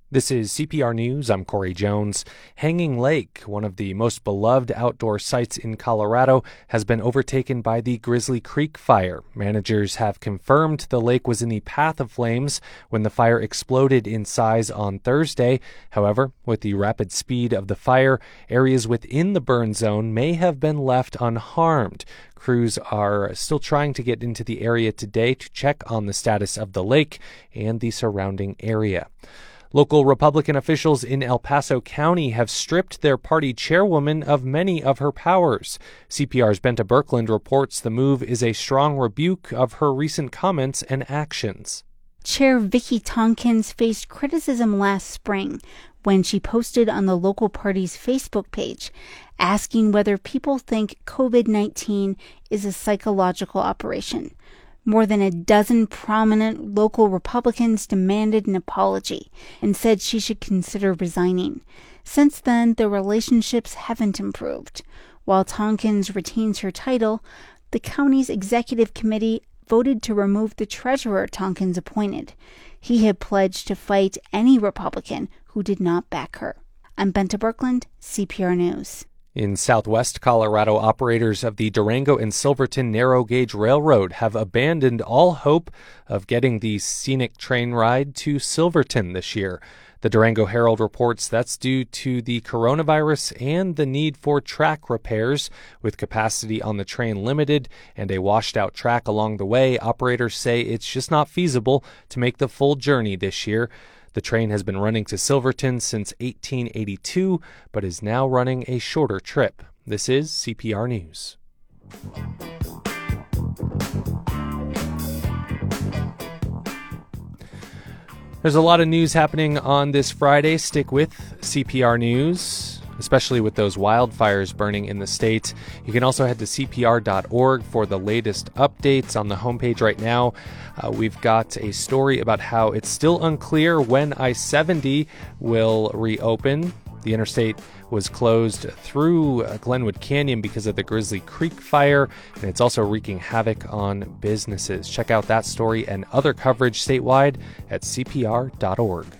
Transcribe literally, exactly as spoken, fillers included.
This is C P R News. I'm Corey Jones. Hanging Lake, one of the most beloved outdoor sites in Colorado, has been overtaken by the Grizzly Creek fire. Managers have confirmed the lake was in the path of flames when the fire exploded in size on Thursday. However, with the rapid speed of the fire, areas within the burn zone may have been left unharmed. Crews are still trying to get into the area today to check on the status of the lake and the surrounding area. Local Republican officials in El Paso County have stripped their party chairwoman of many of her powers. C P R's Benta Birkeland reports the move is a strong rebuke of her recent comments and actions. Chair Vicki Tonkins faced criticism last spring when she posted on the local party's Facebook page asking whether people think covid nineteen is a psychological operation. More than a dozen prominent local Republicans demanded an apology and said she should consider resigning. Since then, their relationships haven't improved. While Tonkins retains her title, the county's executive committee voted to remove the treasurer Tonkins appointed. He had pledged to fight any Republican who did not back her. I'm Benta Birkeland, C P R News. In southwest Colorado, operators of the Durango and Silverton Narrow Gauge Railroad have abandoned all hope of getting the scenic train ride to Silverton this year. The Durango Herald reports that's due to the coronavirus and the need for track repairs. With capacity on the train limited and a washed-out track along the way, operators say it's just not feasible to make the full journey this year. The train has been running to Silverton since eighteen eighty-two, but is now running a shorter trip. This is C P R News. There's a lot of news happening on this Friday. Stick with C P R News, especially with those wildfires burning in the state. You can also head to C P R dot org for the latest updates. On the homepage right now, uh, we've got a story about how it's still unclear when I seventy will reopen. The interstate was closed through Glenwood Canyon because of the Grizzly Creek fire, and it's also wreaking havoc on businesses. Check out that story and other coverage statewide at C P R dot org.